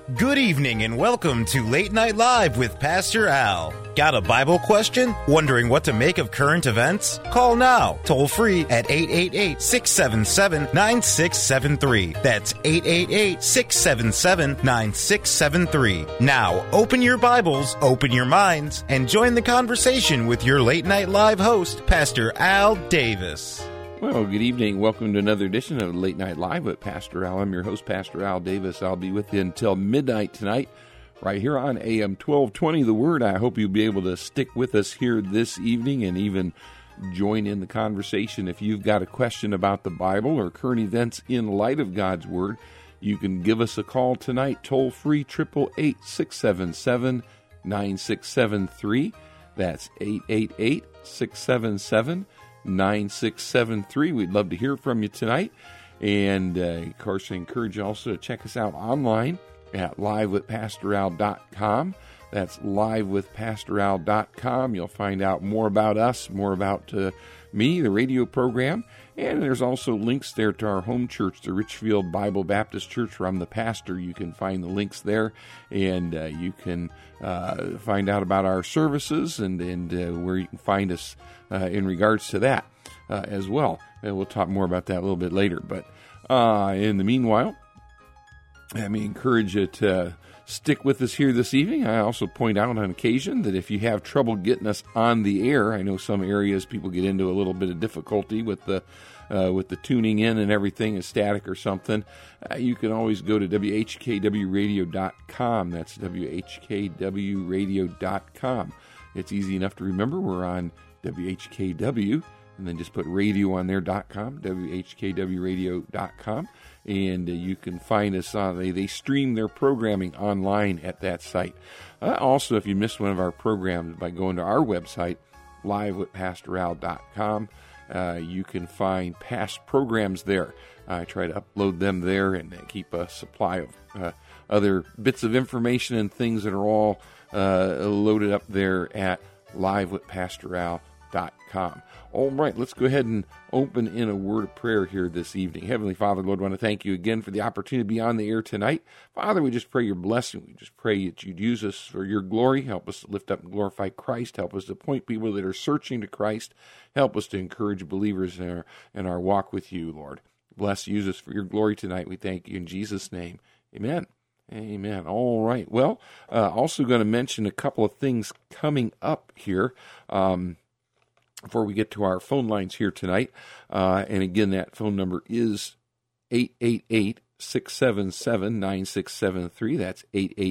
Good evening and welcome to Late Night Live with Pastor Al. Got a Bible question? Wondering what to make of current events? Call now, toll free at 888-677-9673. That's 888-677-9673. Now, open your Bibles, open your minds, and join the conversation with your Late Night Live host, Pastor Al Davis. Well, good evening. Welcome to another edition of Late Night Live with Pastor Al. I'm your host, Pastor Al Davis. I'll be with you until midnight tonight, right here on AM 1220, The Word. I hope you'll be able to stick with us here this evening and even join in the conversation. If you've got a question about the Bible or current events in light of God's Word, you can give us a call tonight, toll free, 888-677-9673. That's 888-677-9673. 9673. We'd love to hear from you tonight. And, of course, I encourage you also to check us out online at livewithpastoral.com. That's livewithpastoral.com. You'll find out more about us, more about me, the radio program. And there's also links there to our home church, the Richfield Bible Baptist Church, where I'm the pastor. You can find the links there, and you can find out about our services and where you can find us in regards to that as well. And we'll talk more about that a little bit later. But in the meanwhile, let me encourage you to stick with us here this evening. I also point out on occasion that if you have trouble getting us on the air, I know some areas people get into a little bit of difficulty with the tuning in and everything is static or something. You can always go to WHKWradio.com. That's WHKWradio.com. It's easy enough to remember. We're on WHKW, and then just put radio on there.com, WHKWradio.com. And you can find us on, they stream their programming online at that site. Also, if you missed one of our programs, by going to our website, livewithpastoral.com, you can find past programs there. I try to upload them there and keep a supply of other bits of information and things that are all loaded up there at livewithpastoral.com. All right, let's go ahead and open in a word of prayer here this evening. Heavenly Father, Lord, I want to thank you again for the opportunity to be on the air tonight. Father, we just pray your blessing. We just pray that you'd use us for your glory. Help us to lift up and glorify Christ. Help us to point people that are searching to Christ. Help us to encourage believers in our walk with you, Lord. Bless, use us for your glory tonight. We thank you in Jesus' name. Amen. Amen. All right. Well, also going to mention a couple of things coming up here. Before we get to our phone lines here tonight, and again, that phone number is 888-677-9673. That's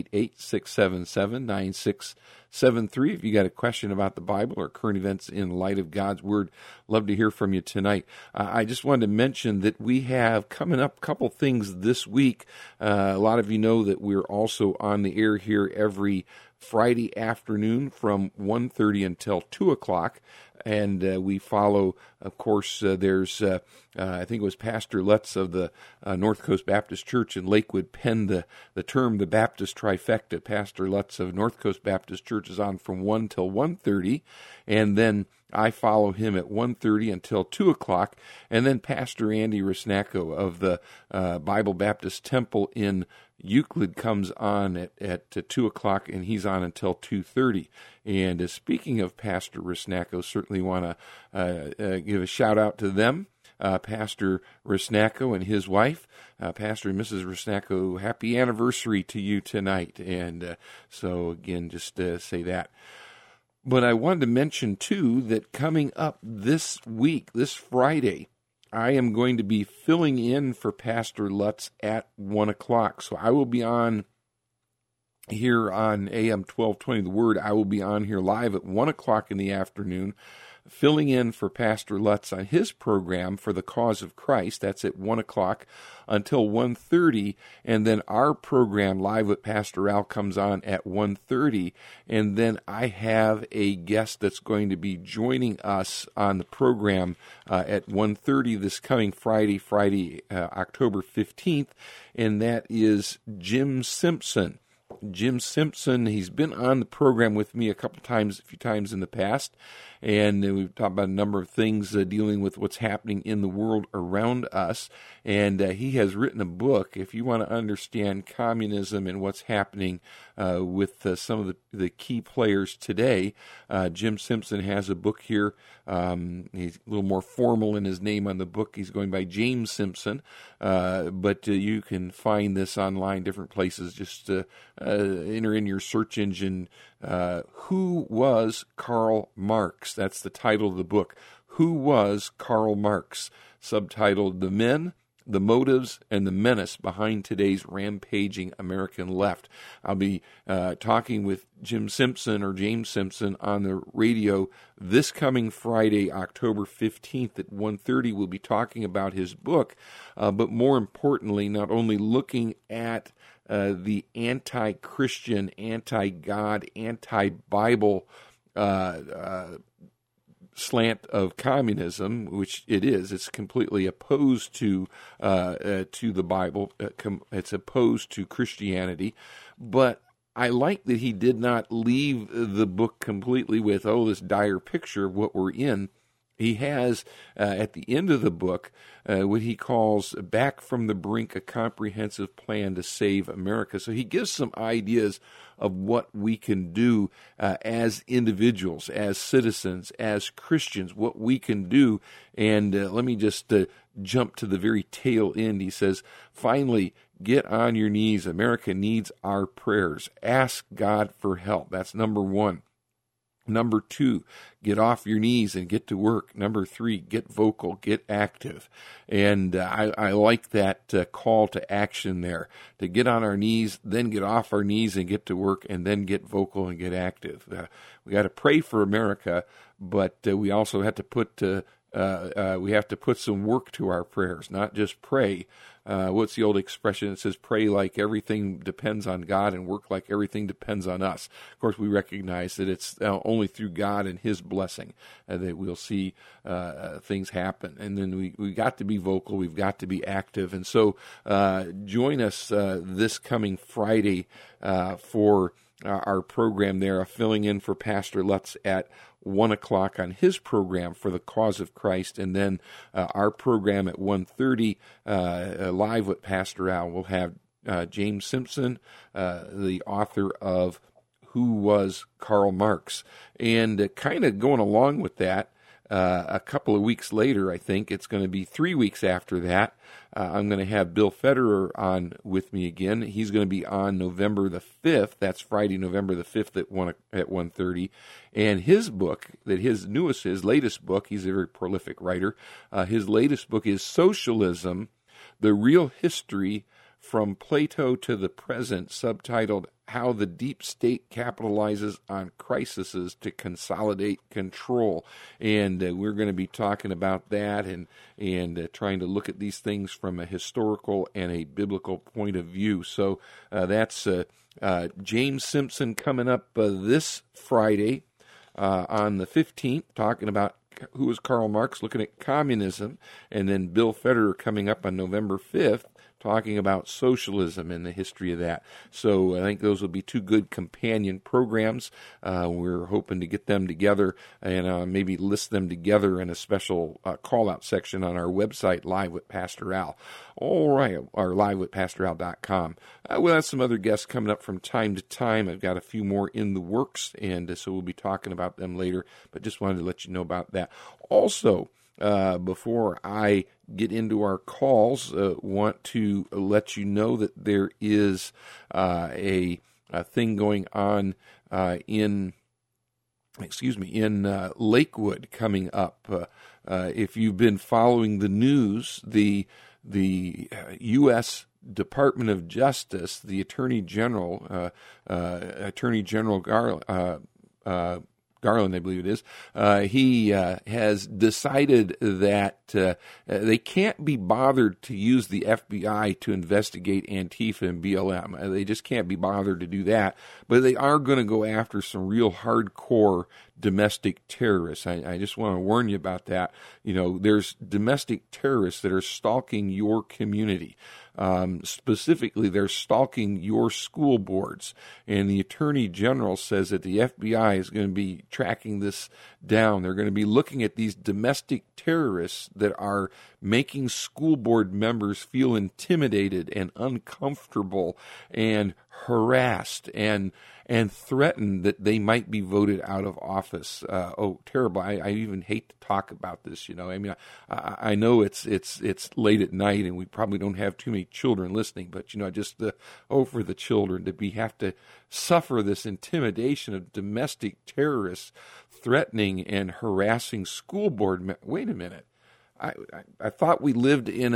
888-677-9673. If you got a question about the Bible or current events in light of God's Word, love to hear from you tonight. I just wanted to mention that we have coming up a couple things this week. A lot of you know that we're also on the air here every Friday afternoon from 1:30 until 2 o'clock. And we follow, of course, there's, I think it was Pastor Lutz of the North Coast Baptist Church in Lakewood penned the term the Baptist Trifecta. Pastor Lutz of North Coast Baptist Church is on from 1 till 1:30, and then I follow him at 1:30 until 2 o'clock, and then Pastor Andy Rusnacko of the Bible Baptist Temple in Euclid comes on at 2 o'clock, and he's on until 2:30. And speaking of Pastor Rusnacko, certainly want to give a shout-out to them. Pastor Rusnacko and his wife, Pastor and Mrs. Rusnacko, happy anniversary to you tonight. And so, again, just say that. But I wanted to mention, too, that coming up this week, this Friday, I am going to be filling in for Pastor Lutz at 1 o'clock. So I will be on here on AM 1220, The Word. I will be on here live at 1 o'clock in the afternoon, filling in for Pastor Lutz on his program for the Cause of Christ. That's at 1 o'clock until 1:30, and then our program, Live with Pastor Al, comes on at 1:30, and then I have a guest that's going to be joining us on the program at 1:30 this coming Friday, October 15th, and that is Jim Simpson. Jim Simpson, he's been on the program with me a few times in the past, and we've talked about a number of things dealing with what's happening in the world around us. And he has written a book, if you want to understand communism and what's happening with some of the key players today. Jim Simpson has a book here. He's a little more formal in his name on the book. He's going by James Simpson, but you can find this online, different places. Just enter in your search engine, Who Was Karl Marx? That's the title of the book. Who Was Karl Marx? Subtitled The Men, the Motives, and the Menace Behind Today's Rampaging American Left. I'll be talking with Jim Simpson, or James Simpson, on the radio this coming Friday, October 15th at 1:30. We'll be talking about his book, but more importantly, not only looking at the anti-Christian, anti-God, anti-Bible slant of communism, which it is. It's completely opposed to the Bible. It's opposed to Christianity. But I like that he did not leave the book completely with, this dire picture of what we're in. He has, at the end of the book, what he calls Back from the Brink, a comprehensive plan to save America. So he gives some ideas of what we can do as individuals, as citizens, as Christians, what we can do. And let me just jump to the very tail end. He says, finally, get on your knees. America needs our prayers. Ask God for help. That's number one. Number two, get off your knees and get to work. Number three, get vocal, get active. And I like that call to action there, to get on our knees, then get off our knees and get to work, and then get vocal and get active. We got to pray for America, but we also have to put some work to our prayers, not just pray. What's the old expression that says, pray like everything depends on God and work like everything depends on us? Of course, we recognize that it's only through God and His blessing that we'll see things happen. And then we got to be vocal, we've got to be active. And so join us this coming Friday for our program there, filling in for Pastor Lutz at 1 o'clock on his program for the Cause of Christ, and then our program at 1:30 live with Pastor Al. We'll have James Simpson, the author of Who Was Karl Marx? And kind of going along with that, a couple of weeks later, I think it's going to be 3 weeks after that, I'm going to have Bill Federer on with me again. He's going to be on November the 5th. That's Friday, November the 5th at 1:30. And his book, his latest book, he's a very prolific writer. His latest book is Socialism, The Real History from Plato to the Present, subtitled How the Deep State Capitalizes on Crises to Consolidate Control. And we're going to be talking about that and trying to look at these things from a historical and a biblical point of view. So that's James Simpson coming up this Friday on the 15th, talking about Who Was Karl Marx, looking at communism, and then Bill Federer coming up on November 5th, talking about socialism and the history of that. So I think those will be two good companion programs. We're hoping to get them together and maybe list them together in a special call-out section on our website, Live with Pastor Al. All right, or livewithpastoral.com. We'll have some other guests coming up from time to time. I've got a few more in the works, and so we'll be talking about them later, but just wanted to let you know about that. Also, before I get into our calls, want to let you know that there is a thing going on in Lakewood coming up. If you've been following the news, the U.S. Department of Justice, the Attorney General Garland, I believe it is, he has decided that they can't be bothered to use the FBI to investigate Antifa and BLM. They just can't be bothered to do that. But they are going to go after some real hardcore domestic terrorists. I just want to warn you about that. There's domestic terrorists that are stalking your community. Specifically, they're stalking your school boards. And the Attorney General says that the FBI is going to be tracking this down. They're going to be looking at these domestic terrorists that are making school board members feel intimidated and uncomfortable and harassed and threatened that they might be voted out of office. Terrible. I even hate to talk about this, I know it's late at night and we probably don't have too many children listening, but, for the children to have to suffer this intimidation of domestic terrorists threatening and harassing school board. Wait a minute. I thought we lived in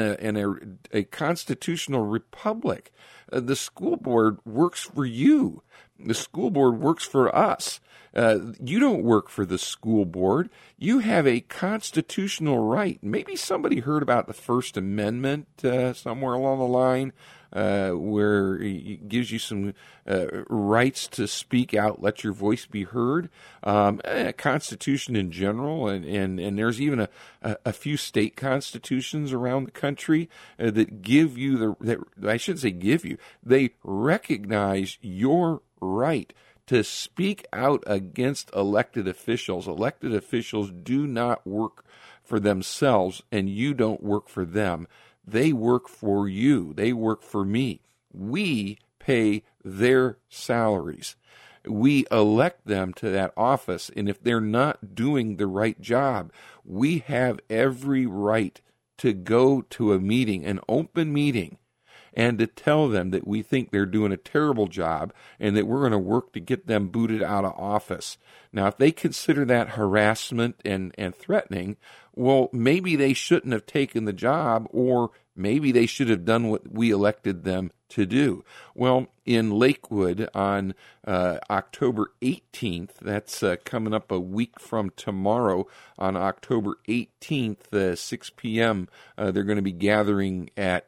a constitutional republic. The school board works for you. The school board works for us. You don't work for the school board. You have a constitutional right. Maybe somebody heard about the First Amendment somewhere along the line, where it gives you some rights to speak out, let your voice be heard. Constitution in general, and there's even a few state constitutions around the country that give you I shouldn't say give you, they recognize your right to speak out against elected officials. Elected officials do not work for themselves, and you don't work for them. They work for you. They work for me. We pay their salaries. We elect them to that office, and if they're not doing the right job, we have every right to go to a meeting, an open meeting, and to tell them that we think they're doing a terrible job and that we're going to work to get them booted out of office. Now, if they consider that harassment and threatening, well, maybe they shouldn't have taken the job, or maybe they should have done what we elected them to do. Well, in Lakewood on October 18th, that's coming up a week from tomorrow, on October 18th, 6 p.m., they're going to be gathering at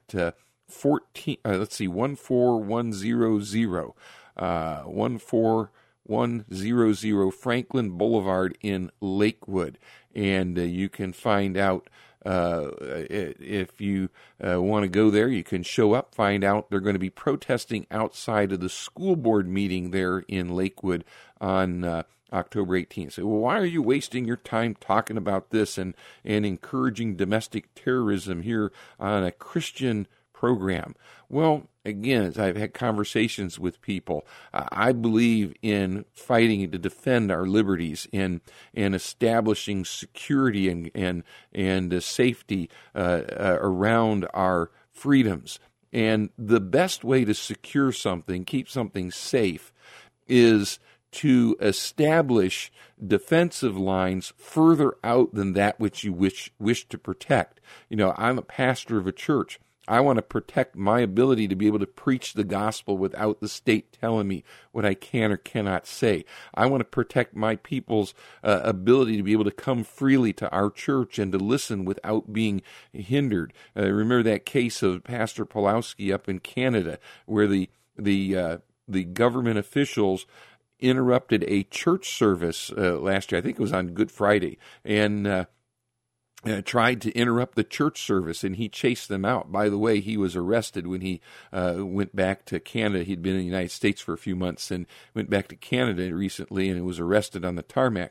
14100 Franklin Boulevard in Lakewood. And you can find out if you want to go there. You can show up, find out. They're going to be protesting outside of the school board meeting there in Lakewood on October 18th. So, well, why are you wasting your time talking about this and encouraging domestic terrorism here on a Christian program? Well, again, as I've had conversations with people, I believe in fighting to defend our liberties and establishing security and safety around our freedoms. And the best way to secure something, keep something safe, is to establish defensive lines further out than that which you wish to protect. I'm a pastor of a church. I want to protect my ability to be able to preach the gospel without the state telling me what I can or cannot say. I want to protect my people's ability to be able to come freely to our church and to listen without being hindered. Remember that case of Pastor Pawlowski up in Canada, where the government officials interrupted a church service last year. I think it was on Good Friday, and tried to interrupt the church service, and he chased them out. By the way, he was arrested when he went back to Canada. He'd been in the United States for a few months and went back to Canada recently, and was arrested on the tarmac.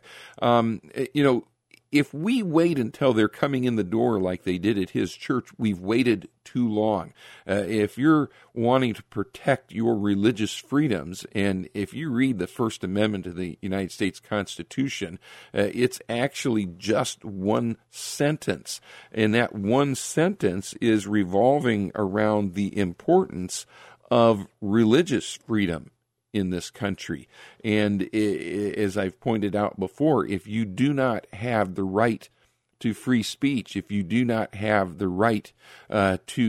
If we wait until they're coming in the door like they did at his church, we've waited too long. If you're wanting to protect your religious freedoms, and if you read the First Amendment to the United States Constitution, it's actually just one sentence. And that one sentence is revolving around the importance of religious freedom in this country. And as I've pointed out before, if you do not have the right to free speech, if you do not have the right to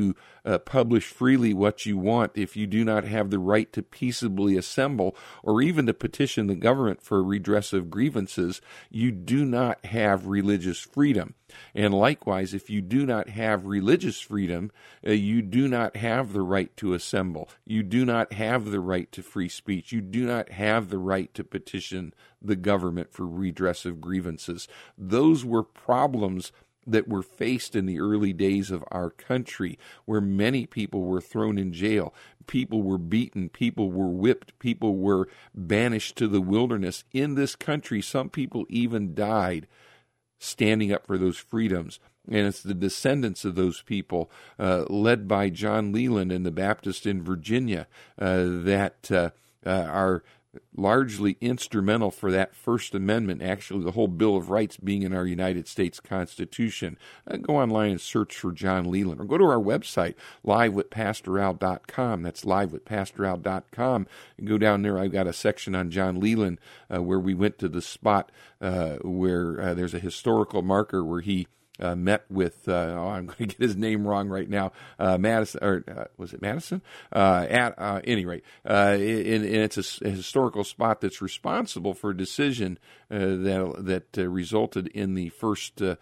publish freely what you want, if you do not have the right to peaceably assemble or even to petition the government for redress of grievances, you do not have religious freedom. And likewise, if you do not have religious freedom, you do not have the right to assemble. You do not have the right to free speech. You do not have the right to petition the government for redress of grievances. Those were problems that were faced in the early days of our country, where many people were thrown in jail, people were beaten, people were whipped, people were banished to the wilderness. In this country, some people even died standing up for those freedoms. And it's the descendants of those people, led by John Leland and the Baptists in Virginia, that are largely instrumental for that First Amendment, actually the whole Bill of Rights being in our United States Constitution. Go online and search for John Leland, or go to our website, livewithpastoral.com. That's livewithpastoral.com. And go down there. I've got a section on John Leland where we went to the spot where there's a historical marker where he met with, I'm going to get his name wrong right now, Madison, or was it Madison? At any rate, and it's a historical spot that's responsible for a decision that resulted in the first, or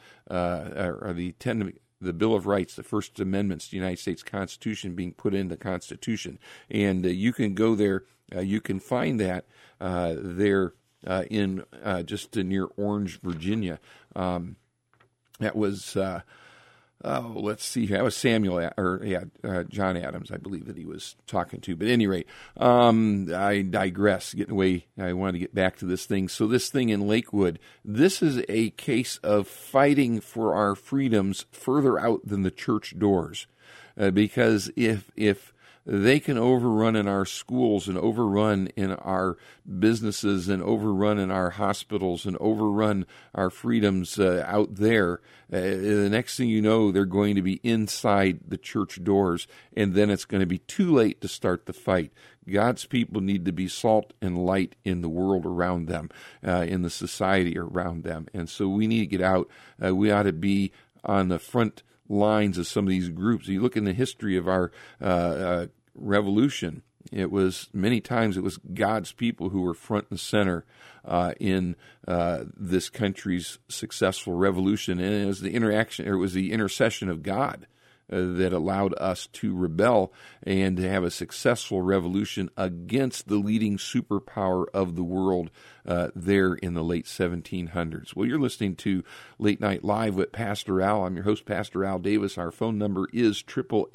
the Bill of Rights, the First Amendments to the United States Constitution being put in the Constitution. And you can go there, you can find that there in just near Orange, Virginia. That was, let's see here. That was John Adams, I believe, that he was talking to. But at any rate, I digress, getting away. I wanted to get back to this thing. So this thing in Lakewood, this is a case of fighting for our freedoms further out than the church doors. Because if they can overrun in our schools and overrun in our businesses and overrun in our hospitals and overrun our freedoms out there, the next thing you know, they're going to be inside the church doors, and then it's going to be too late to start the fight. God's people need to be salt and light in the world around them, in the society around them. And so we need to get out. We ought to be on the front lines of some of these groups. You look in the history of our revolution, many times it was God's people who were front and center in this country's successful revolution, and it was the intercession of God that allowed us to rebel and to have a successful revolution against the leading superpower of the world there in the late 1700s. Well, you're listening to Late Night Live with Pastor Al. I'm your host, Pastor Al Davis. Our phone number is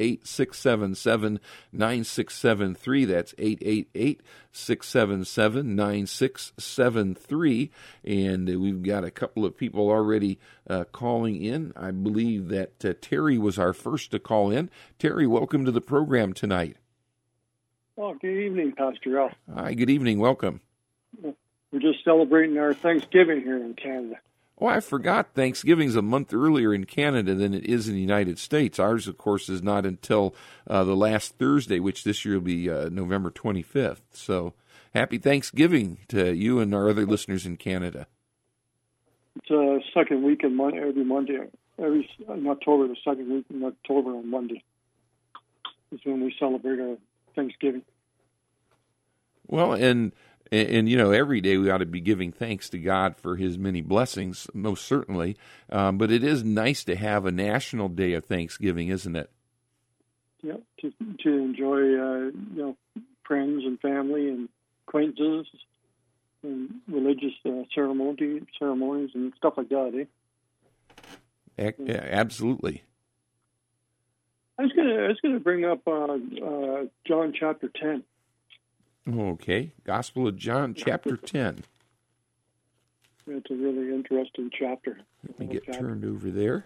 888-677-9673. That's 888-677-9673. And we've got a couple of people already calling in. I believe that Terry was our first to call in. Terry, welcome to the program tonight. Well, good evening, Pastor Al. Hi, good evening. Welcome. We're just celebrating our Thanksgiving here in Canada. Oh, I forgot. Thanksgiving's a month earlier in Canada than it is in the United States. Ours, of course, is not until the last Thursday, which this year will be November 25th. So happy Thanksgiving to you and our other listeners in Canada. It's a second week in every Monday. In October, the second week in October on Monday is when we celebrate our Thanksgiving. Well, and you know, every day we ought to be giving thanks to God for His many blessings, most certainly. But it is nice to have a national day of Thanksgiving, isn't it? Yeah, to enjoy, friends and family and acquaintances and religious ceremonies and stuff like that. Absolutely. I was gonna bring up John chapter 10. Okay, Gospel of John, chapter 10. It's a really interesting chapter. Let me get turned over there.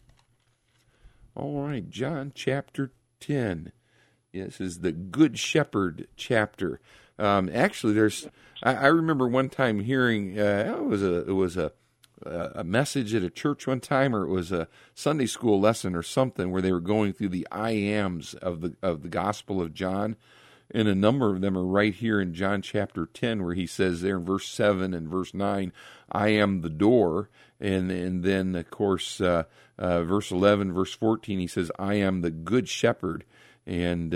All right, John chapter 10. This is the Good Shepherd chapter. Actually, I remember one time hearing it was a message at a church one time, or it was a Sunday school lesson or something, where they were going through the I ams of the Gospel of John. and a number of them are right here in John chapter 10, where he says there in verse 7 and verse 9, I am the door. And then, of course, verse 11, verse 14, he says, I am the good shepherd. And,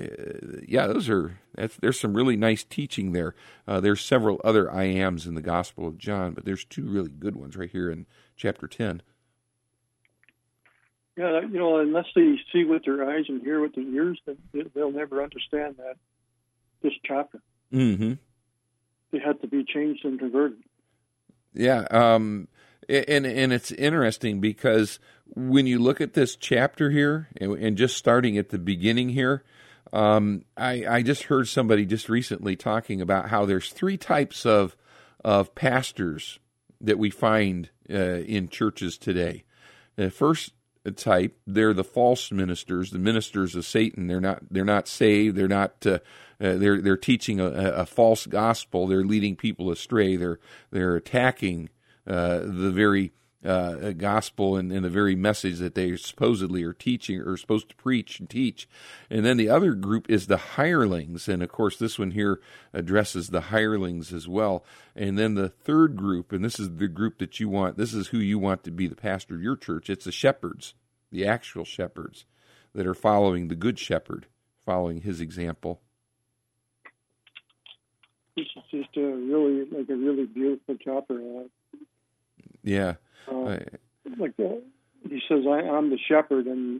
there's some really nice teaching there. There's several other I ams in the Gospel of John, but there's two really good ones right here in chapter 10. Yeah, unless they see with their eyes and hear with their ears, they'll never understand this chapter. Mm-hmm. They have to be changed and converted. Yeah, and it's interesting because when you look at this chapter here, and just starting at the beginning here, I just heard somebody just recently talking about how there's three types of pastors that we find in churches today. The first type, they're the false ministers, the ministers of Satan. They're not saved. They're not. They're teaching a false gospel. They're leading people astray. They're attacking the very gospel and the very message that they supposedly are teaching or supposed to preach and teach. And then the other group is the hirelings, and of course this one here addresses the hirelings as well. And then the third group, and this is the group that you want, this is who you want to be the pastor of your church. It's the shepherds, the actual shepherds that are following the good shepherd, following his example. This is just a really beautiful chapter. Yeah. He says, I'm the shepherd, and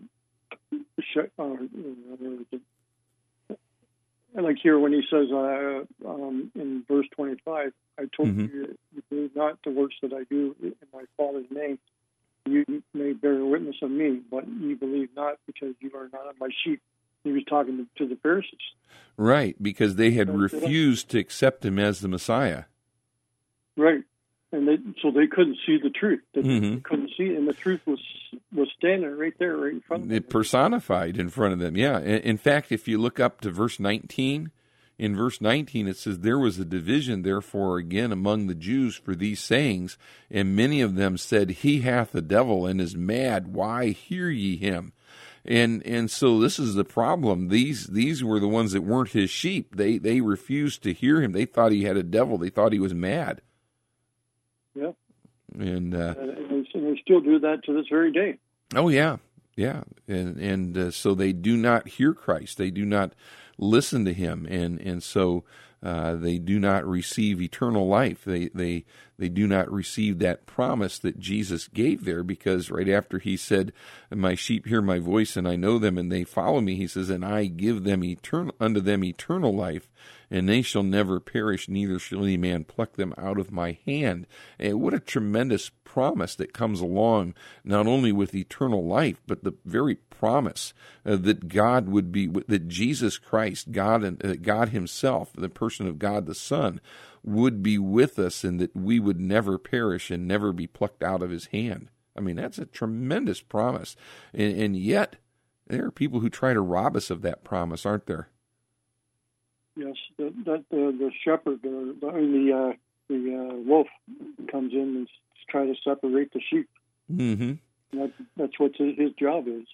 like here when he says in verse 25, I told you do not the works that I do in my Father's name. You may bear witness of me, but you believe not because you are not of my sheep. He was talking to the Pharisees. Right, because they had refused to accept him as the Messiah. Right. And so they couldn't see the truth. They couldn't see it, and the truth was standing right there, right in front of them. It personified in front of them, yeah. In fact, if you look up to verse 19, in verse 19 it says, there was a division, therefore, again among the Jews for these sayings, and many of them said, he hath a devil and is mad. Why hear ye him? And so this is the problem. These were the ones that weren't his sheep. They refused to hear him. They thought he had a devil. They thought he was mad. Yeah, and they still do that to this very day. Oh yeah, and so they do not hear Christ. They do not listen to him, and so they do not receive eternal life. They do not receive that promise that Jesus gave there, because right after he said, "My sheep hear my voice, and I know them, and they follow me," he says, "And I give them unto them eternal life, and they shall never perish, neither shall any man pluck them out of my hand." And what a tremendous promise that comes along, not only with eternal life, but the very promise that God would be, that Jesus Christ, God and God Himself, the person of God the Son, would be with us, and that we would never perish and never be plucked out of His hand. I mean, that's a tremendous promise, and yet there are people who try to rob us of that promise, aren't there? Yes, the shepherd, the wolf comes in and try to separate the sheep. Mm-hmm. That's what his job is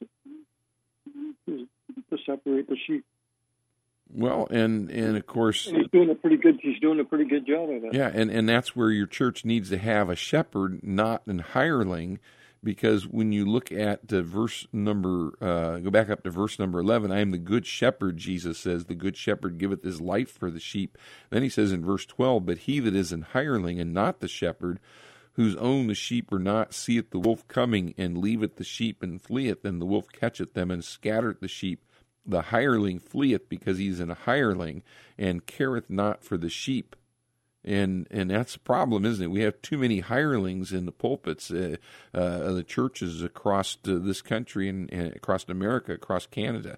to separate the sheep. Well, and of course, and he's doing a pretty good job of it. Yeah, and that's where your church needs to have a shepherd, not an hireling. Because when you look at verse number, go back up to verse number 11, I am the good shepherd, Jesus says, the good shepherd giveth his life for the sheep. Then he says in verse 12, but he that is an hireling and not the shepherd, whose own the sheep are not, seeth the wolf coming, and leaveth the sheep and fleeth, and the wolf catcheth them and scattereth the sheep. The hireling fleeth because he is an hireling, and careth not for the sheep. And that's a problem, isn't it? We have too many hirelings in the pulpits, the churches across this country and across America, across Canada.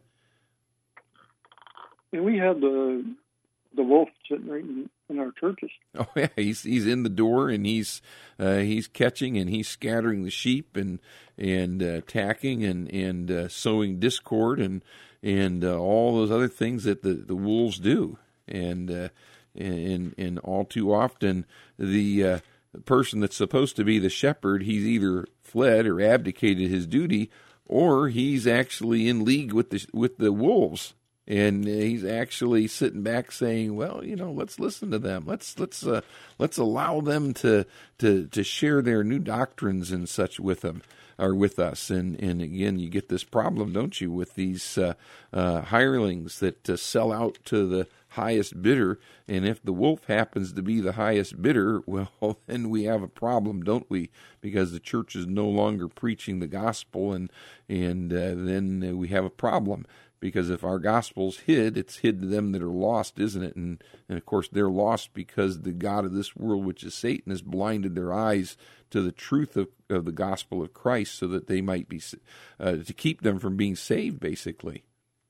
And we have the wolf sitting right in our churches. Oh yeah, he's in the door, and he's catching and he's scattering the sheep and attacking and sowing discord and all those other things that the wolves do. And all too often, the person that's supposed to be the shepherd, he's either fled or abdicated his duty, or he's actually in league with the wolves. And he's actually sitting back saying, well, let's listen to them. Let's allow them to share their new doctrines and such with them, or with us. And again, you get this problem, don't you, with these hirelings that sell out to the highest bidder. And if the wolf happens to be the highest bidder, well, then we have a problem, don't we? Because the church is no longer preaching the gospel, and then we have a problem. Because if our gospel's hid, it's hid to them that are lost, isn't it? And of course, they're lost because the god of this world, which is Satan, has blinded their eyes to the truth of the gospel of Christ, so that they might be, to keep them from being saved, basically.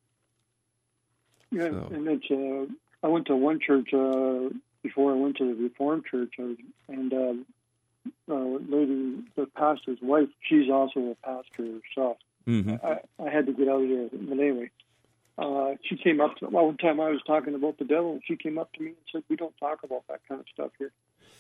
Yeah, so. And it's, I went to one church before I went to the Reformed church, and lady, the pastor's wife, she's also a pastor herself. Mm-hmm. I had to get out of there, but anyway, she came up to, one time I was talking about the devil, and she came up to me and said, "We don't talk about that kind of stuff here."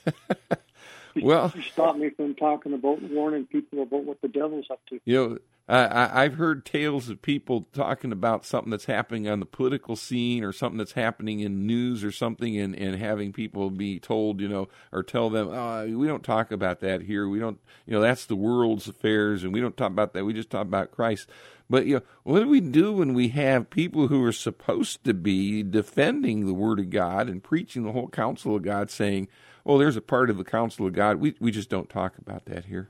She stopped me from talking about, warning people about what the devil's up to. I've heard tales of people talking about something that's happening on the political scene, or something that's happening in news or something, and having people be told, or tell them, we don't talk about that here. We don't, that's the world's affairs, and we don't talk about that. We just talk about Christ. But, what do we do when we have people who are supposed to be defending the Word of God and preaching the whole counsel of God saying, well, there's a part of the counsel of God, we just don't talk about that here.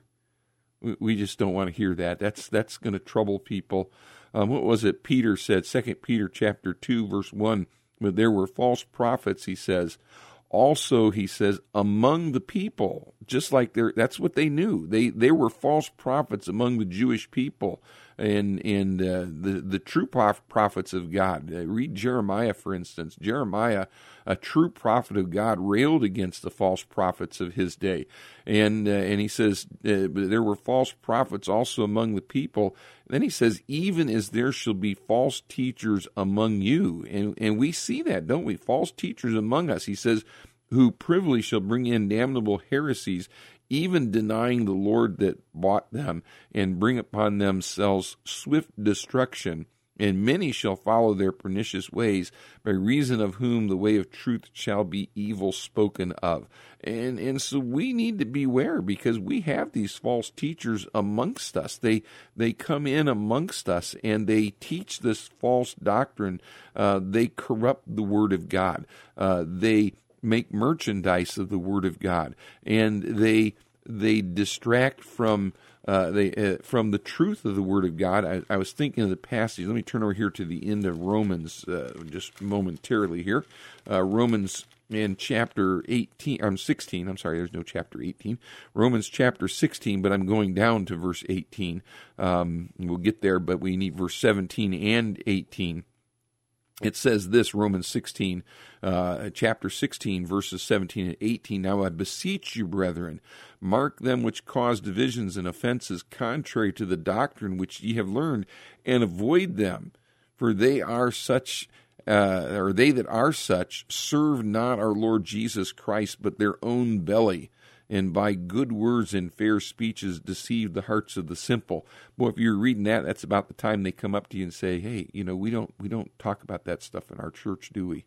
We just don't want to hear that. That's going to trouble people. What was it Peter said, 2 Peter chapter 2, verse 1, but there were false prophets, he says. Also, he says, among the people, just like that's what they knew. They were false prophets among the Jewish people, and the true prophets of God. Read Jeremiah, for instance. Jeremiah, a true prophet of God, railed against the false prophets of his day, and he says there were false prophets also among the people. Then he says, even as there shall be false teachers among you, and we see that, don't we? False teachers among us. He says, who privily shall bring in damnable heresies, even denying the Lord that bought them, and bring upon themselves swift destruction. And many shall follow their pernicious ways, by reason of whom the way of truth shall be evil spoken of. And so we need to beware, because we have these false teachers amongst us. They come in amongst us, and they teach this false doctrine. They corrupt the Word of God. They make merchandise of the Word of God, and they distract from the truth of the Word of God. I was thinking of the passage. Let me turn over here to the end of Romans just momentarily here. Romans in chapter 16. I'm sorry, there's no chapter 18. Romans chapter 16, but I'm going down to verse 18. We'll get there, but we need verse 17 and 18. It says this, Romans 16, chapter 16, verses 17 and 18. Now I beseech you, brethren, mark them which cause divisions and offenses contrary to the doctrine which ye have learned, and avoid them. For they are such, or they that are such, serve not our Lord Jesus Christ, but their own belly, and by good words and fair speeches deceive the hearts of the simple. Boy, if you're reading that, that's about the time they come up to you and say, hey, we don't talk about that stuff in our church, do we?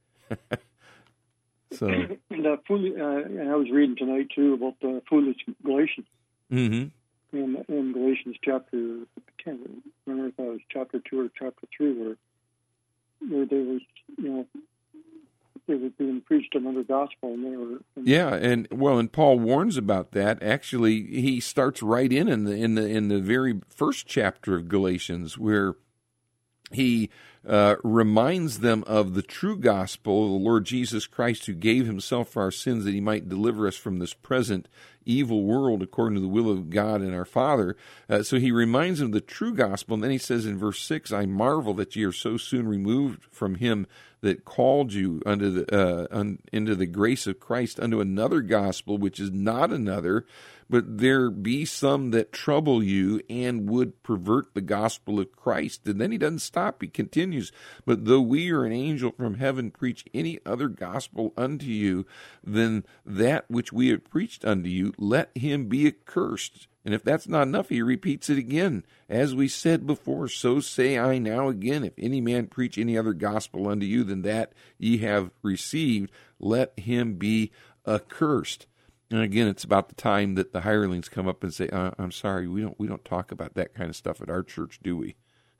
So, and I was reading tonight too about the foolish Galatians. Mm-hmm. In Galatians chapter, I can't remember if that was chapter 2 or chapter 3, where they was, they were being preached another gospel, and they were. And Paul warns about that. Actually, he starts right in the very first chapter of Galatians, where he reminds them of the true gospel of the Lord Jesus Christ, who gave himself for our sins that he might deliver us from this present evil world according to the will of God and our Father. So he reminds them of the true gospel, and then he says in verse 6, I marvel that ye are so soon removed from him that called you into the grace of Christ unto another gospel, which is not another, but there be some that trouble you and would pervert the gospel of Christ. And then he doesn't stop. He continues, but though we or an angel from heaven preach any other gospel unto you than that which we have preached unto you, let him be accursed. And if that's not enough, he repeats it again. As we said before, so say I now again, if any man preach any other gospel unto you than that ye have received, let him be accursed. And again, it's about the time that the hirelings come up and say, I'm sorry, we don't talk about that kind of stuff at our church, do we?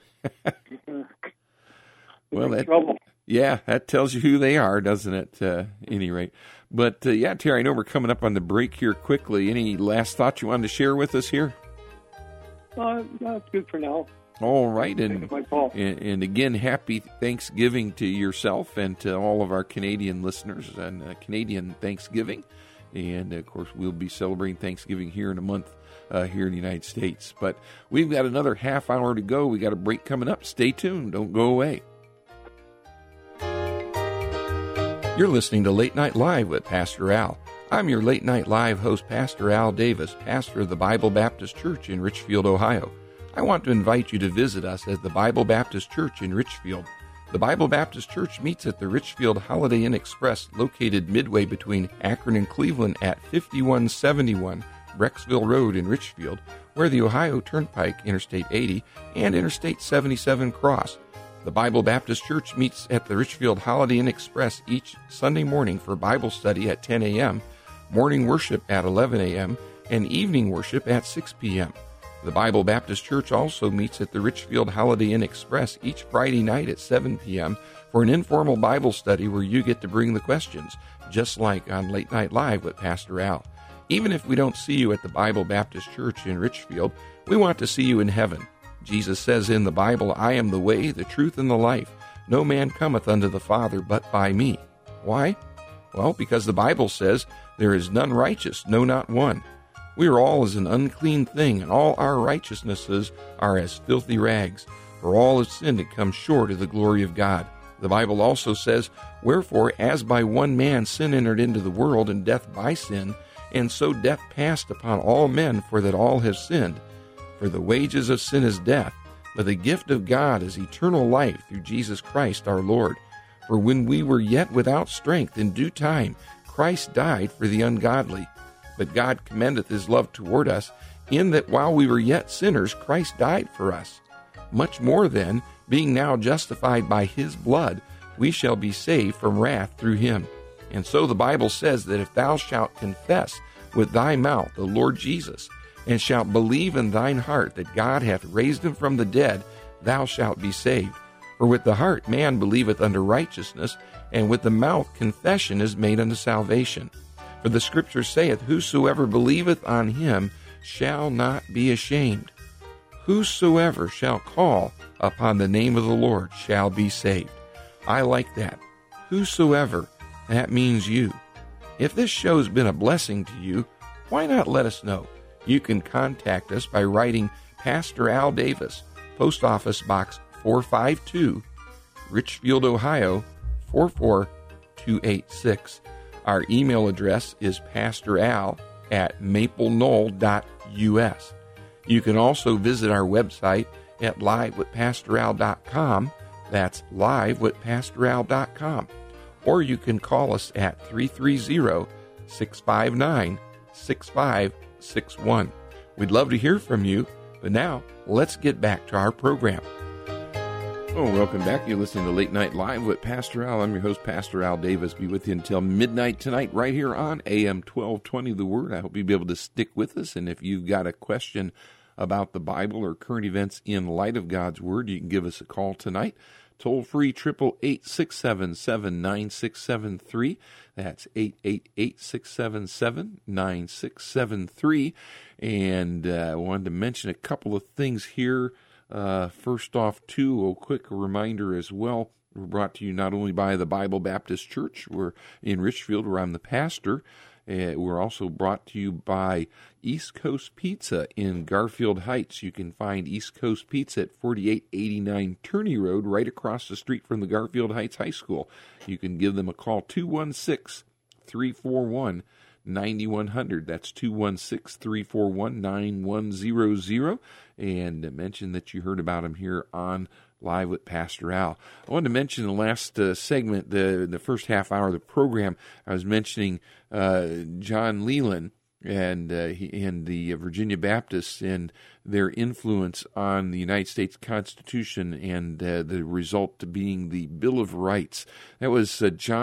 Well, that tells you who they are, doesn't it, at any rate? But, Terry, I know we're coming up on the break here quickly. Any last thoughts you wanted to share with us here? That's good for now. All right. And again, happy Thanksgiving to yourself and to all of our Canadian listeners and Canadian Thanksgiving. And, of course, we'll be celebrating Thanksgiving here in a month here in the United States. But we've got another half hour to go. We got a break coming up. Stay tuned. Don't go away. You're listening to Late Night Live with Pastor Al. I'm your Late Night Live host, Pastor Al Davis, pastor of the Bible Baptist Church in Richfield, Ohio. I want to invite you to visit us at the Bible Baptist Church in Richfield. The Bible Baptist Church meets at the Richfield Holiday Inn Express, located midway between Akron and Cleveland at 5171 Brecksville Road in Richfield, where the Ohio Turnpike, Interstate 80, and Interstate 77 cross. The Bible Baptist Church meets at the Richfield Holiday Inn Express each Sunday morning for Bible study at 10 a.m., morning worship at 11 a.m., and evening worship at 6 p.m. The Bible Baptist Church also meets at the Richfield Holiday Inn Express each Friday night at 7 p.m. for an informal Bible study where you get to bring the questions, just like on Late Night Live with Pastor Al. Even if we don't see you at the Bible Baptist Church in Richfield, we want to see you in heaven. Jesus says in the Bible, I am the way, the truth, and the life. No man cometh unto the Father but by me. Why? Well, because the Bible says, there is none righteous, no, not one. We are all as an unclean thing, and all our righteousnesses are as filthy rags. For all have sinned and come short of the glory of God. The Bible also says, wherefore, as by one man sin entered into the world, and death by sin, and so death passed upon all men, for that all have sinned. For the wages of sin is death, but the gift of God is eternal life through Jesus Christ our Lord. For when we were yet without strength, in due time Christ died for the ungodly. But God commendeth his love toward us, in that while we were yet sinners, Christ died for us. Much more then, being now justified by his blood, we shall be saved from wrath through him. And so the Bible says that if thou shalt confess with thy mouth the Lord Jesus, and shalt believe in thine heart that God hath raised him from the dead, thou shalt be saved. For with the heart man believeth unto righteousness, and with the mouth confession is made unto salvation. For the Scripture saith, whosoever believeth on him shall not be ashamed. Whosoever shall call upon the name of the Lord shall be saved. I like that. Whosoever, that means you. If this show's been a blessing to you, why not let us know? You can contact us by writing Pastor Al Davis, Post Office Box 452, Richfield, Ohio 44286. Our email address is pastoral@mapleknoll.us. You can also visit our website at livewithpastoral.com. That's livewithpastoral.com. Or you can call us at 330-659-6561. We'd love to hear from you, but now let's get back to our program. Oh, welcome back. You're listening to Late Night Live with Pastor Al. I'm your host, Pastor Al Davis. Be with you until midnight tonight right here on AM 1220 The Word. I hope you'll be able to stick with us. And if you've got a question about the Bible or current events in light of God's Word, you can give us a call tonight. Toll free, 888-677-9673. That's 888-677-9673. And I wanted to mention a couple of things here. First off, too, a quick reminder as well. We're brought to you not only by the Bible Baptist Church. We're in Richfield, where I'm the pastor. We're also brought to you by East Coast Pizza in Garfield Heights. You can find East Coast Pizza at 4889 Turney Road, right across the street from the Garfield Heights High School. You can give them a call, 216-341-9100. That's 216-341-9100. And mention that you heard about them here on Live with Pastor Al. I wanted to mention the last segment, the first half hour of the program. I was mentioning John Leland and the Virginia Baptists and their influence on the United States Constitution, and the result being the Bill of Rights. That was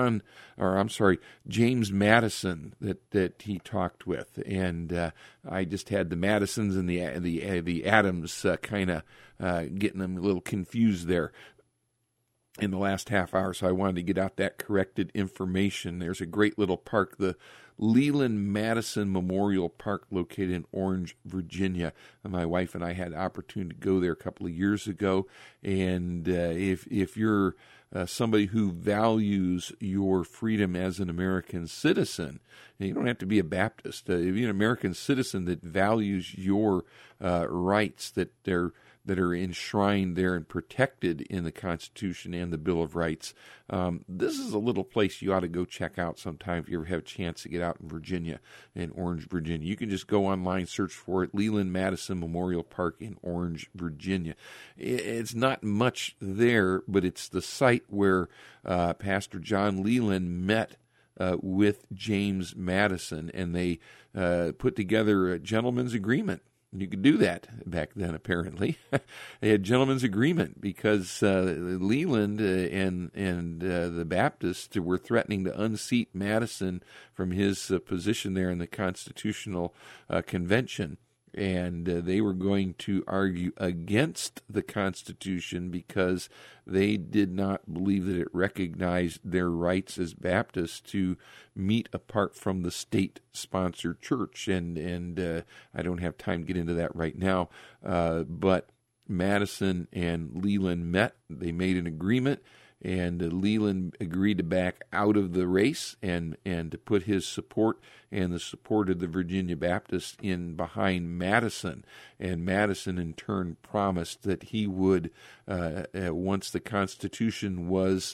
James Madison that he talked with, and I just had the Madisons and the Adams kind of getting them a little confused there in the last half hour, so I wanted to get out that corrected information. There's a great little park, the Leland Madison Memorial Park, located in Orange, Virginia. My wife and I had the opportunity to go there a couple of years ago, and if you're somebody who values your freedom as an American citizen, and you don't have to be a Baptist, if you're an American citizen that values your rights that are enshrined there and protected in the Constitution and the Bill of Rights, this is a little place you ought to go check out sometime if you ever have a chance to get out in Virginia, in Orange, Virginia. You can just go online, search for it, Leland Madison Memorial Park in Orange, Virginia. It's not much there, but it's the site where Pastor John Leland met with James Madison, and they put together a gentleman's agreement. You could do that back then, apparently. They had gentleman's agreement because Leland and the Baptists were threatening to unseat Madison from his position there in the Constitutional Convention. And they were going to argue against the Constitution because they did not believe that it recognized their rights as Baptists to meet apart from the state-sponsored church. And I don't have time to get into that right now, but Madison and Leland met. They made an agreement, and Leland agreed to back out of the race and to put his support and the support of the Virginia Baptists in behind Madison. And Madison, in turn, promised that he would, once the Constitution was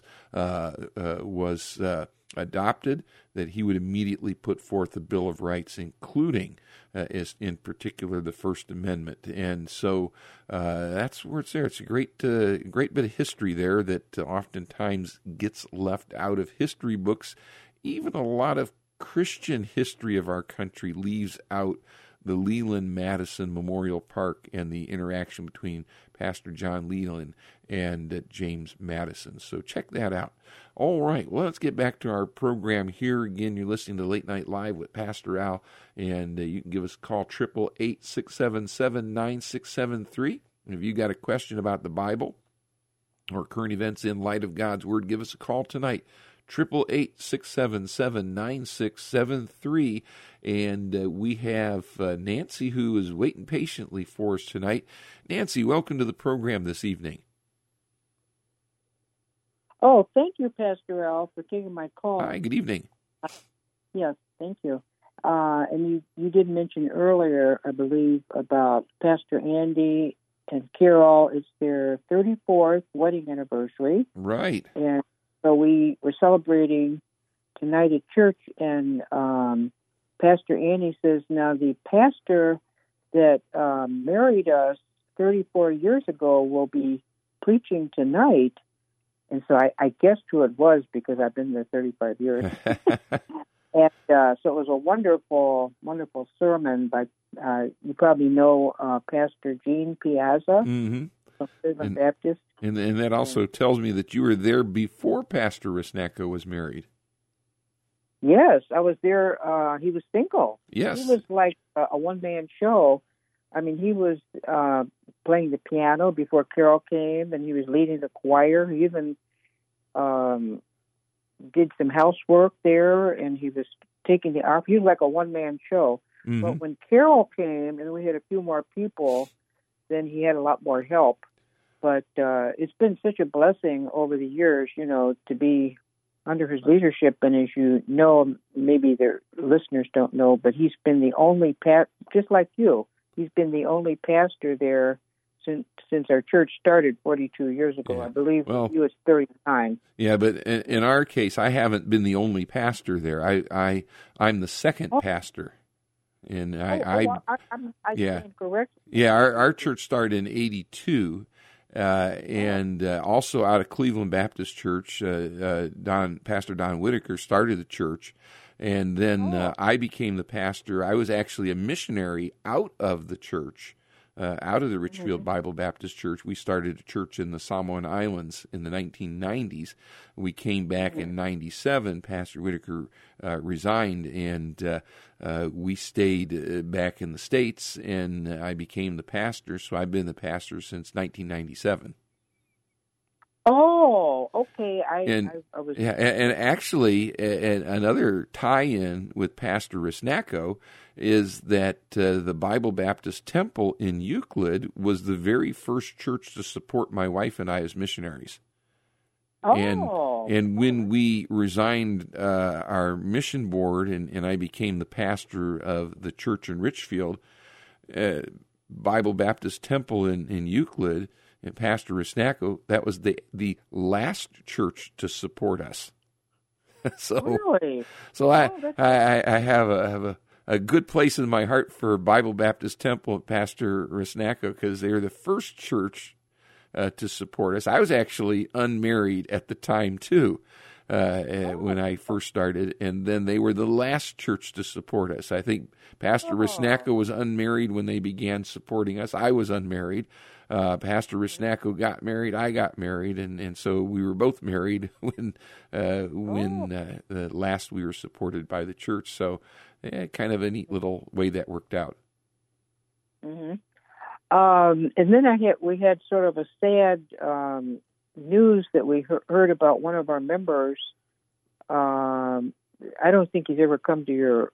adopted, that he would immediately put forth a Bill of Rights, including, in particular, the First Amendment. And so that's where it's there. It's a great bit of history there that oftentimes gets left out of history books. Even a lot of Christian history of our country leaves out the Leland Madison Memorial Park and the interaction between Pastor John Leland and James Madison. So check that out. All right, well, let's get back to our program here. Again, you're listening to Late Night Live with Pastor Al, and you can give us a call, 888-677-9673. If you got a question about the Bible or current events in light of God's Word, give us a call tonight, 888-677-9673. And we have Nancy, who is waiting patiently for us tonight. Nancy, welcome to the program this evening. Oh, thank you, Pastor Al, for taking my call. Hi, good evening. Yes, thank you. And you did mention earlier, I believe, about Pastor Andy and Carol. It's their 34th wedding anniversary. Right. And so we were celebrating tonight at church, and Pastor Andy says, now the pastor that married us 34 years ago will be preaching tonight. And so I guessed who it was because I've been there 35 years. And so it was a wonderful, wonderful sermon by, you probably know Pastor Gene Piazza from Cleveland Baptist. And that also tells me that you were there before Pastor Risnacco was married. Yes, I was there. He was single. Yes. He was like a one-man show. I mean, he was playing the piano before Carol came, and he was leading the choir. He even did some housework there, and he was taking the harp. He was like a one-man show. Mm-hmm. But when Carol came, and we had a few more people, then he had a lot more help. But it's been such a blessing over the years, you know, to be under his leadership. And as you know, maybe the listeners don't know, but he's been the only, just like you, he's been the only pastor there since our church started 42 years ago. Yeah. I believe he was 39. Yeah, but in our case, I haven't been the only pastor there. I'm the second pastor. And I stand correct. Yeah, our church started in 82. and also out of Cleveland Baptist Church. Pastor Don Whitaker started the church, and then I became the pastor. I was actually a missionary out of the church, out of the Richfield Bible Baptist Church. We started a church in the Samoan Islands in the 1990s. We came back in 97. Pastor Whitaker resigned, and we stayed back in the States, and I became the pastor. So I've been the pastor since 1997. Oh, okay. And actually, another tie-in with Pastor Risnacco is that the Bible Baptist Temple in Euclid was the very first church to support my wife and I as missionaries. Oh. And when we resigned our mission board and I became the pastor of the church in Richfield, Bible Baptist Temple in Euclid, and Pastor Risnacco, that was the last church to support us. Really? So I have a good place in my heart for Bible Baptist Temple and Pastor Risnacco, because they were the first church to support us. I was actually unmarried at the time too, when I first started, and then they were the last church to support us. I think Pastor Risnacco was unmarried when they began supporting us. I was unmarried. Pastor Risnacco got married. I got married, and so we were both married when last we were supported by the church. So, kind of a neat little way that worked out. Mm-hmm. And then we had sort of a sad news that we heard about one of our members. I don't think he's ever come to your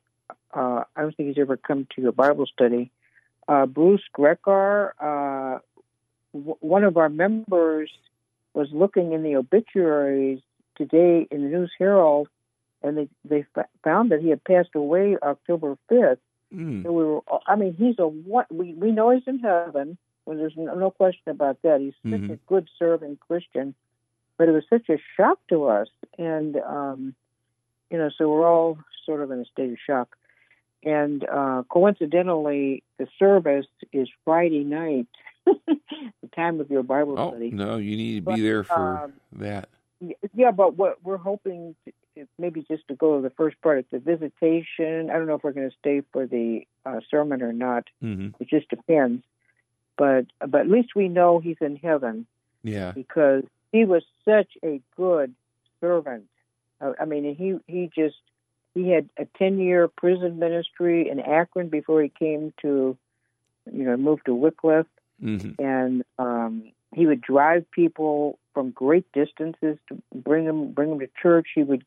Bible study. Bruce Grecar, one of our members, was looking in the obituaries today in the News Herald, and they found that he had passed away October 5th. So we know he's in heaven. Well, there's no question about that. He's such a good serving Christian, but it was such a shock to us, and so we're all sort of in a state of shock. And coincidentally, the service is Friday night, the time of your Bible study. Oh, no, you need to be there for that. Yeah, but what we're hoping maybe just to go to the first part, it's the visitation. I don't know if we're going to stay for the sermon or not. It just depends. But at least we know he's in heaven. Yeah. Because he was such a good servant. I mean, he had a 10-year prison ministry in Akron before he came to, move to Wycliffe. And he would drive people from great distances to bring them to church. He would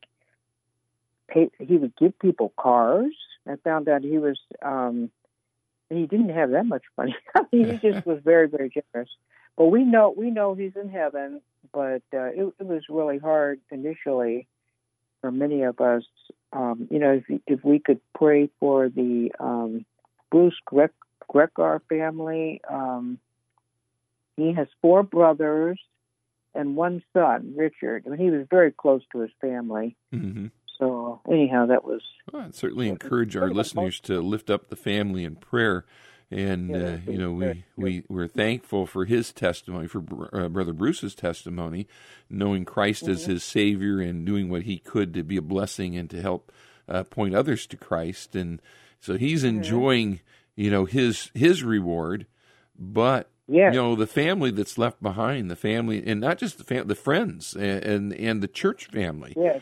give people cars. I found out he didn't have that much money. He just was very, very generous. But we know he's in heaven. But it was really hard initially for many of us. If we could pray for the Bruce Grecar family. He has 4 brothers and 1 son, Richard. I mean, he was very close to his family. So anyhow, that was... Well, I'd certainly encourage our listeners to lift up the family in prayer. And, we're thankful for his testimony, for Brother Bruce's testimony, knowing Christ as his Savior and doing what he could to be a blessing and to help point others to Christ. And so he's enjoying, his reward, but... the family that's left behind, the family, and not just the friends and the church family. Yes.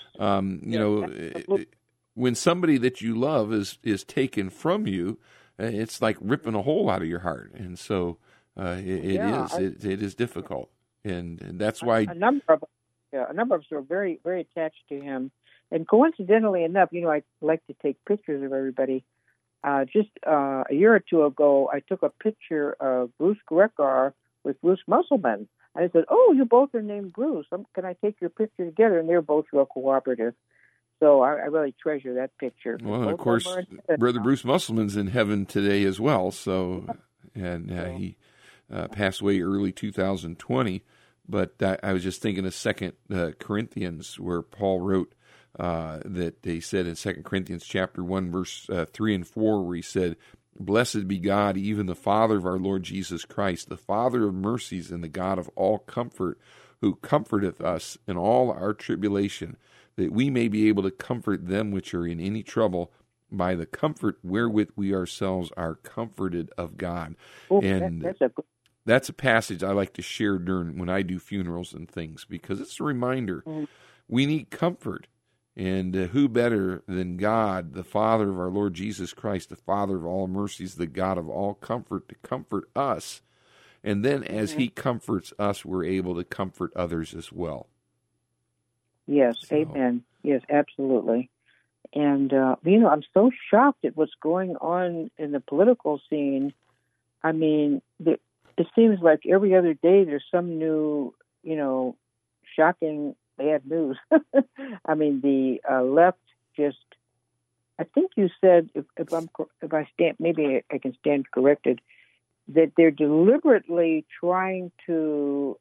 When somebody that you love is taken from you, it's like ripping a hole out of your heart, and so it is difficult, and that's why a number of us are very, very attached to him. And coincidentally enough, I like to take pictures of everybody. Just a year or two ago, I took a picture of Bruce Grecar with Bruce Musselman. I said, "Oh, you both are named Bruce. Can I take your picture together?" And they're both real cooperative. So I really treasure that picture. Well, of course, Brother Bruce Musselman's in heaven today as well. So, and he passed away early 2020. But I was just thinking of 2 Corinthians, where Paul wrote that they said in 2 Corinthians chapter 1, verse 3 and 4, where he said, Blessed be God, even the Father of our Lord Jesus Christ, the Father of mercies and the God of all comfort, who comforteth us in all our tribulation, that we may be able to comfort them which are in any trouble by the comfort wherewith we ourselves are comforted of God. Oh, and that's a passage I like to share when I do funerals and things, because it's a reminder we need comfort. And who better than God, the Father of our Lord Jesus Christ, the Father of all mercies, the God of all comfort, to comfort us. And then as He comforts us, we're able to comfort others as well. Yes, amen. Yes, absolutely. And, I'm so shocked at what's going on in the political scene. I mean, it seems like every other day there's some new, shocking bad news. I mean, the left just, I think you said, if I stand, maybe I can stand corrected, that they're deliberately trying to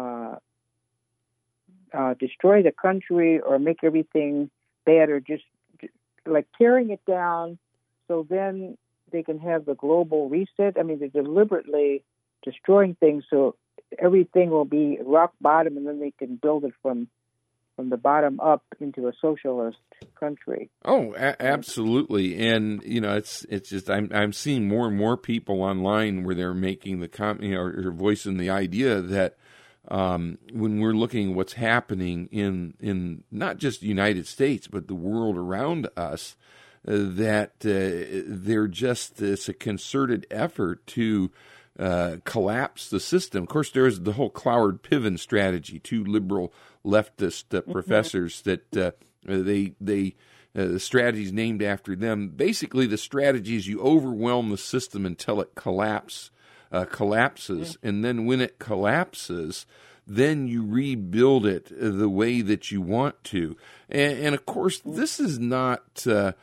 destroy the country or make everything bad, or just like tearing it down so then they can have the global reset. I mean, they're deliberately destroying things so everything will be rock bottom, and then they can build it from the bottom up into a socialist country. Oh, absolutely. And it's just I'm seeing more and more people online where they're making the comment, or voicing the idea that when we're looking at what's happening in not just the United States but the world around us, that it's a concerted effort to collapse the system. Of course, there's the whole Cloward-Piven strategy, two liberal leftist professors that the strategies named after them. Basically, the strategy is you overwhelm the system until it collapses, and then when it collapses, then you rebuild it the way that you want to. And of course, this is not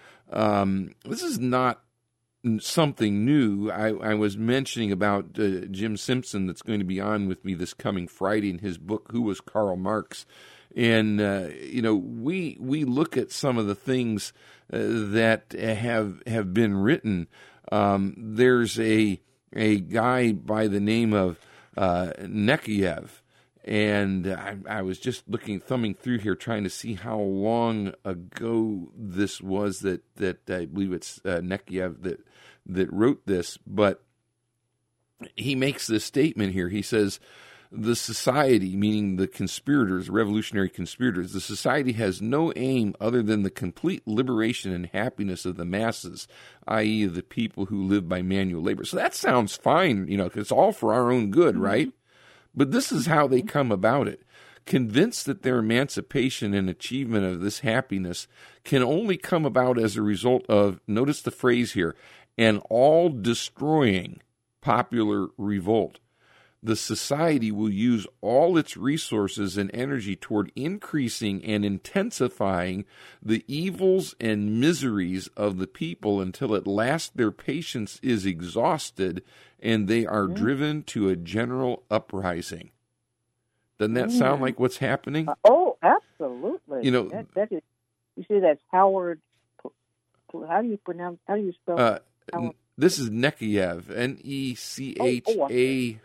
something new. I was mentioning about Jim Simpson, that's going to be on with me this coming Friday, in his book, Who Was Karl Marx? And, we look at some of the things that have been written. There's a guy by the name of Nechayev, and I was just thumbing through here, trying to see how long ago this was that I believe it's Nechayev that wrote this, but he makes this statement here. He says, the society, meaning the conspirators, revolutionary conspirators, the society has no aim other than the complete liberation and happiness of the masses, i.e. the people who live by manual labor. So that sounds fine, because it's all for our own good, right? But this is how they come about it. Convinced that their emancipation and achievement of this happiness can only come about as a result of, notice the phrase here, an all-destroying popular revolt. The society will use all its resources and energy toward increasing and intensifying the evils and miseries of the people until at last their patience is exhausted and they are driven to a general uprising. Doesn't that sound like what's happening? Oh, absolutely. That is. You see, that's Howard. How do you spell? Howard? This is Nechayev, Nechayev.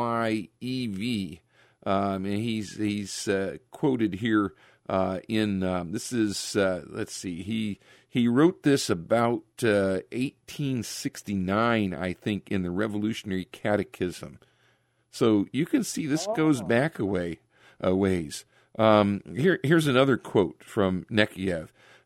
And he's quoted here in this is let's see, he wrote this about 1869, I think, in the Revolutionary Catechism. So you can see this goes back a ways. Here's another quote from Nechayev.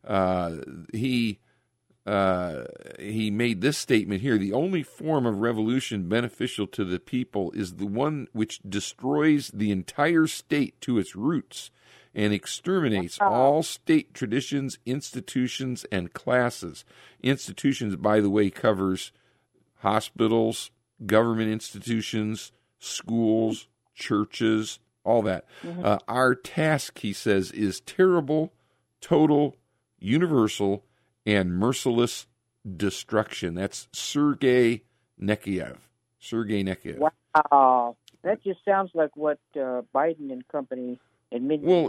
He made this statement here: the only form of revolution beneficial to the people is the one which destroys the entire state to its roots and exterminates all state traditions, institutions, and classes. Institutions, by the way, covers hospitals, government institutions, schools, churches, all that. Our task, he says, is terrible, total, universal, and merciless destruction. That's Sergei Nechayev. Wow. That just sounds like what Biden and company admitted. Well,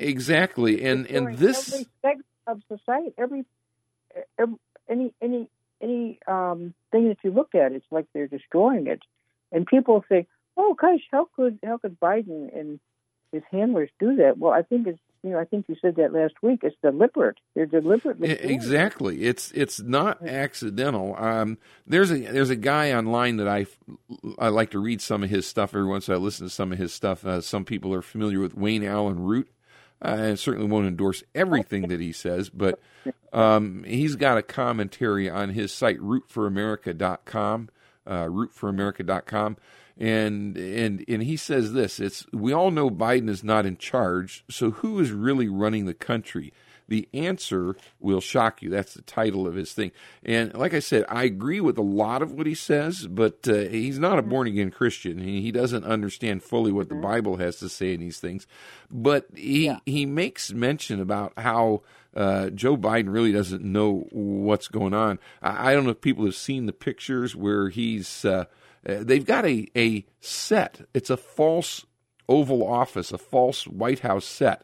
exactly. And this... Every segment of society, any thing that you look at, it's like they're destroying it. And people say, "Oh gosh, how could Biden and his handlers do that?" Well, I think I think you said that last week. It's deliberate. They're deliberately exactly. It's not accidental. There's a guy online that I like to read some of his stuff every once in a while. I listen to some of his stuff. Some people are familiar with Wayne Allen Root. I certainly won't endorse everything that he says, but he's got a commentary on his site, rootforamerica.com, rootforamerica.com. And he says this, we all know Biden is not in charge, so who is really running the country? The answer will shock you. That's the title of his thing. And like I said, I agree with a lot of what he says, but he's not a born-again Christian. He doesn't understand fully what the Bible has to say in these things. But he makes mention about how Joe Biden really doesn't know what's going on. I don't know if people have seen the pictures where he's... they've got a set. It's a false Oval Office, a false White House set.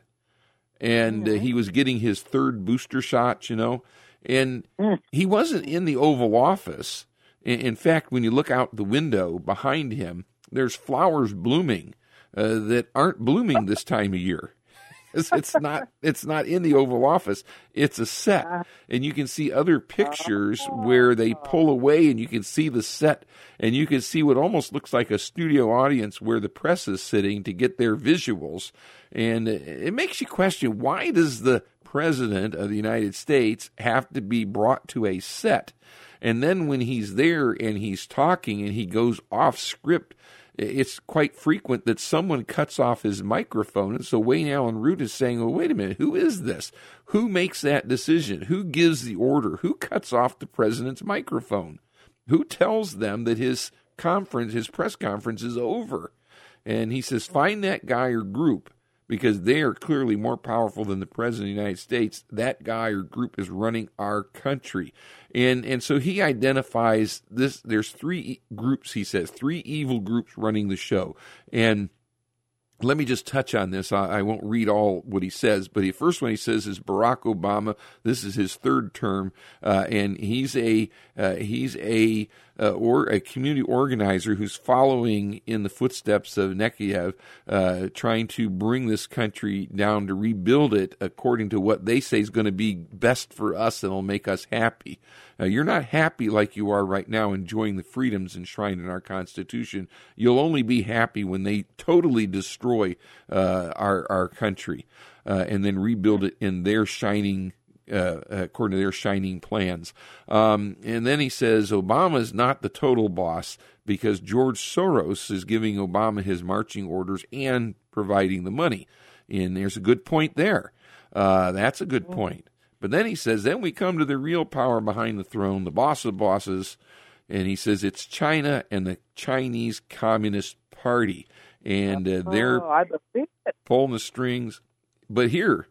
And he was getting his third booster shot, and he wasn't in the Oval Office. In fact, when you look out the window behind him, there's flowers blooming that aren't blooming this time of year. It's not in the Oval Office. It's a set. And you can see other pictures where they pull away and you can see the set and you can see what almost looks like a studio audience where the press is sitting to get their visuals. And it makes you question, why does the President of the United States have to be brought to a set? And then when he's there and he's talking and he goes off script, it's quite frequent that someone cuts off his microphone. And so Wayne Allen Root is saying, well, wait a minute, who is this? Who makes that decision? Who gives the order? Who cuts off the president's microphone? Who tells them that his press conference is over? And he says, find that guy or group, because they are clearly more powerful than the President of the United States. That guy or group is running our country. And so he identifies this. There's three groups, he says, three evil groups running the show. And let me just touch on this. I won't read all what he says, but the first one he says is Barack Obama. This is his third term, and he's a community organizer who's following in the footsteps of Nechayev, trying to bring this country down to rebuild it according to what they say is going to be best for us and will make us happy. You're not happy like you are right now enjoying the freedoms enshrined in our Constitution. You'll only be happy when they totally destroy our country and then rebuild it in their shining according to their shining plans. And then he says Obama is not the total boss because George Soros is giving Obama his marching orders and providing the money. And there's a good point there. That's a good point. But then he says, then we come to the real power behind the throne, the boss of bosses, and he says it's China and the Chinese Communist Party. And they're pulling the strings. But here,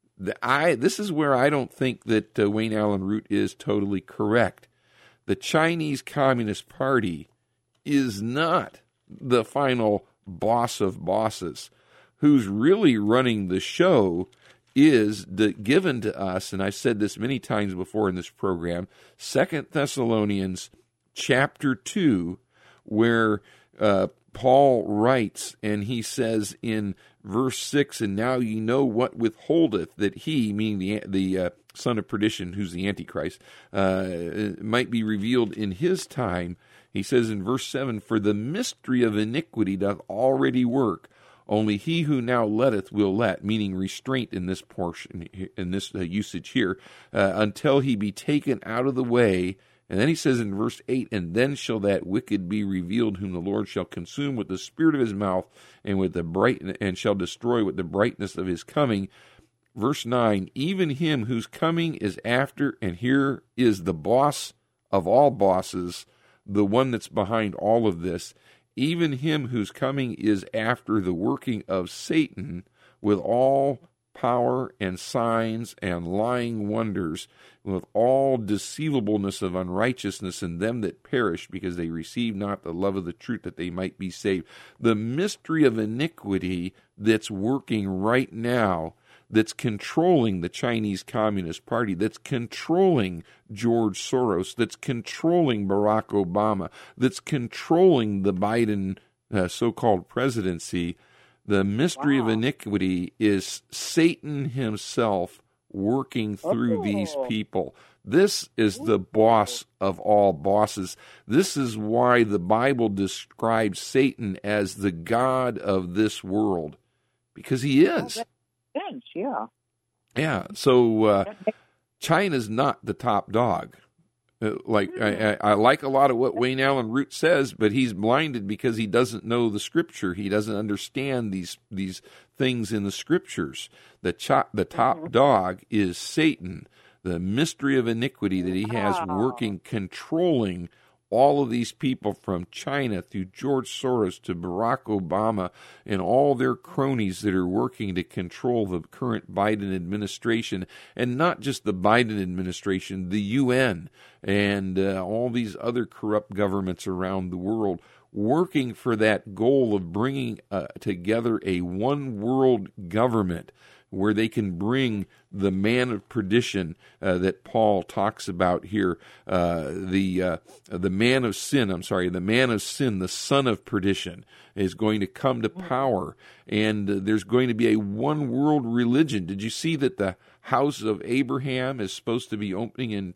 this is where I don't think that Wayne Allen Root is totally correct. The Chinese Communist Party is not the final boss of bosses. Who's really running the show is given to us, and I've said this many times before in this program, 2 Thessalonians chapter 2, where Paul writes, and he says in verse 6, and now ye know what withholdeth, that he, meaning the son of perdition, who's the Antichrist, might be revealed in his time. He says in verse 7, for the mystery of iniquity doth already work. Only he who now letteth will let, meaning restraint in this portion, in this usage here, until he be taken out of the way. And then he says in verse 8, and then shall that wicked be revealed, whom the Lord shall consume with the spirit of his mouth, and shall destroy with the brightness of his coming. Verse 9, even him whose coming is after, and here is the boss of all bosses, the one that's behind all of this, even him whose coming is after the working of Satan with all power and signs and lying wonders, with all deceivableness of unrighteousness in them that perish, because they receive not the love of the truth that they might be saved. The mystery of iniquity that's working right now, that's controlling the Chinese Communist Party, that's controlling George Soros, that's controlling Barack Obama, that's controlling the Biden so-called presidency. The mystery of iniquity is Satan himself working through these people. This is the boss of all bosses. This is why the Bible describes Satan as the god of this world, because he is. Oh, that makes sense, Yeah, so China's not the top dog. I like a lot of what Wayne Allen Root says, but he's blinded because he doesn't know the Scripture. He doesn't understand these things in the Scriptures. The top dog is Satan, the mystery of iniquity that he has working, controlling all of these people from China through George Soros to Barack Obama and all their cronies that are working to control the current Biden administration, and not just the Biden administration, the UN and all these other corrupt governments around the world, working for that goal of bringing together a one world government where they can bring the man of perdition that Paul talks about here, the man of sin, the son of perdition, is going to come to power, and there's going to be a one-world religion. Did you see that the House of Abraham is supposed to be opening in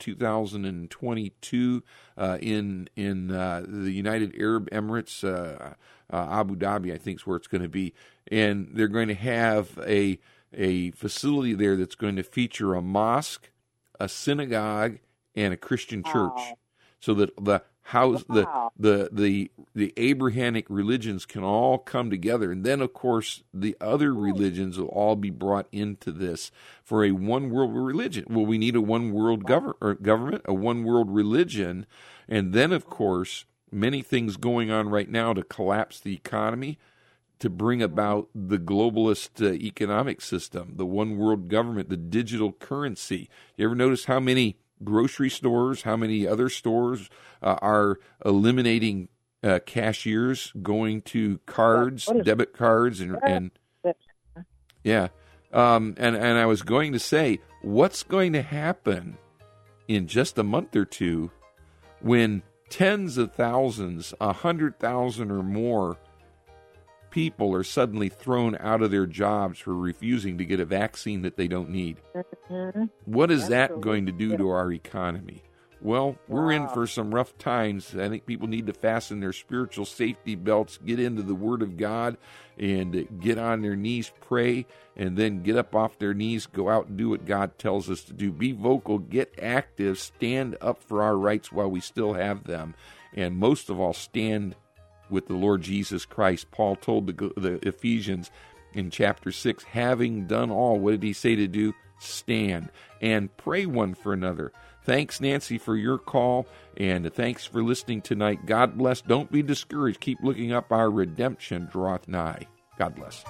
2022 in the United Arab Emirates, Abu Dhabi, I think is where it's going to be, and they're going to have a facility there that's going to feature a mosque, a synagogue, and a Christian church, so that the house, the Abrahamic religions can all come together, and then of course the other religions will all be brought into this for a one world religion. Well, we need a one world government, a one world religion, and then of course many things going on right now to collapse the economy, to bring about the globalist economic system, the one world government, the digital currency. You ever notice how many grocery stores, how many other stores are eliminating cashiers, going to cards, debit cards, and yeah. And I was going to say, what's going to happen in just a month or two when tens of thousands, 100,000 or more people are suddenly thrown out of their jobs for refusing to get a vaccine that they don't need? What is that going to do to our economy? Well, we're in for some rough times. I think people need to fasten their spiritual safety belts, get into the Word of God, and get on their knees, pray, and then get up off their knees, go out and do what God tells us to do. Be vocal, get active, stand up for our rights while we still have them, and most of all, stand with the Lord Jesus Christ. Paul told the Ephesians in chapter 6, having done all, what did he say to do? Stand and pray one for another. Thanks, Nancy, for your call, and thanks for listening tonight. God bless. Don't be discouraged. Keep looking up. Our redemption draweth nigh. God bless.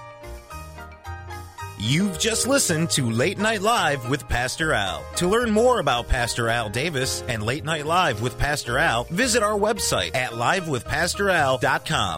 You've just listened to Late Night Live with Pastor Al. To learn more about Pastor Al Davis and Late Night Live with Pastor Al, visit our website at livewithpastoral.com.